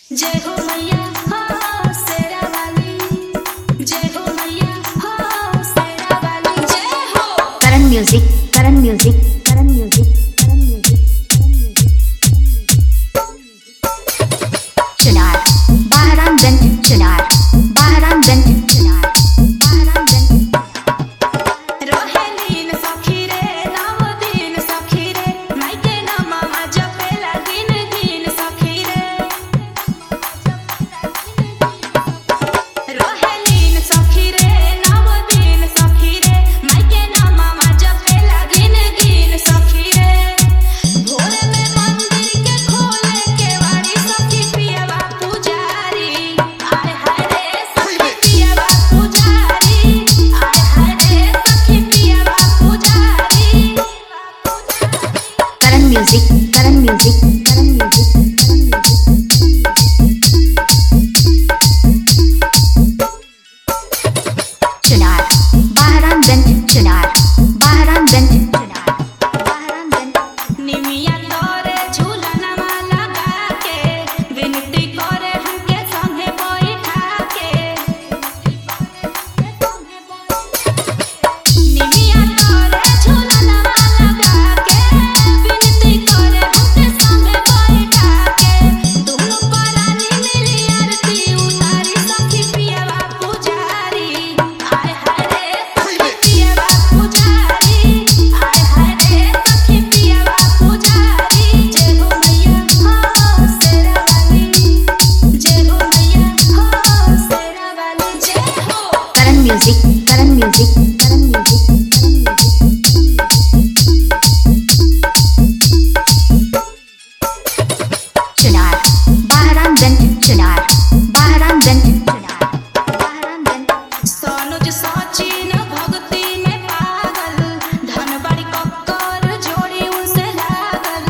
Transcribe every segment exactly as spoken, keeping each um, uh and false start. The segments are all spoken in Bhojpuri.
जय हो मैया हो शेरा वाली, जय हो मैया हो शेरा वाली, जय हो। Karan music, Karan music, Karan music, Karan music, Karan music. Chunar, Bahramganj Chunar, Bahramganj Chunar, Bahramganj. रोहेलीन सखी रे नव दिन सखी रे, मायके न मामा जपेला दिन दिन सखी रे। रोहेलीन सखी रे नव दिन सखी रे, मायके न मामा जपेला दिन दिन सखी रे। भोर में मंदिर के खोले के वारी सखी पियवा पुजारी, आय हाय रे सखी पियवा पुजारी, आय हाय रे सखी पियवा पुजारी। Karan music, Karan music, Karan music, Karan music. Chunar, Bahramganj Chunar, Bahramganj Chunar, Bahramganj. निमिया तोरे झूलनवा लगा के, विनती करे हमके संगे बैठा के। निमिया तोरे झूलनवा लगा के, विनती करे हमके संगे बैठा के। दुनु परानी मिली आरती उतारी सखी पियवा पुजारी, आय हाय रे सखी पियवा पुजारी, आय हाय रे सखी पियवा पुजारी। जय हो मैया हो शेरा वाली, जय हो मैया हो शेरा वाली, जय हो। Karan music, Karan music, Karan music, Karan music. Chunar, Bahramganj Chunar, Bahramganj Chunar, Bahramganj. सोनुज सचिन भक्ति में पागल, धनबाड़ी कक्कर जोड़ी उनसे लागल।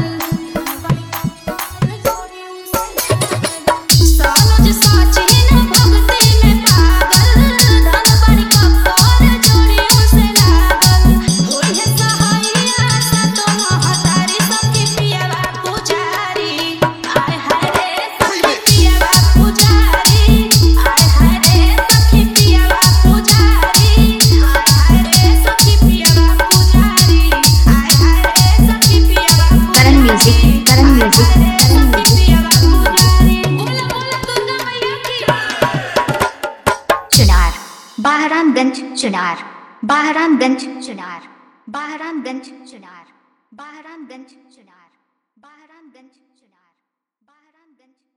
सोनुज सचिन भक्ति में पागल, धनबाड़ी कक्कर जोड़ी उनसे लागल। होई है सहाइया सतो महतारी सखी पियवा पुजारी, आय हाय रे सखी पियवा पुजारी, आय हाय रे सखी पियवा पुजारी, आय हाय रे सखी पियवा पुजारी, आय हाय रे सखी पियवा पुजारी। Karan music, Karan music, Karan music. सखी पियवा पुजारी। बोला बोला दुर्गा मैया की। चुनार, बहरामगंज चुनार, बहरामगंज चुनार, बहरामगंज चुनार, बहरामगंज चुनार, बहरामगंज चुनार, बहरामगंज।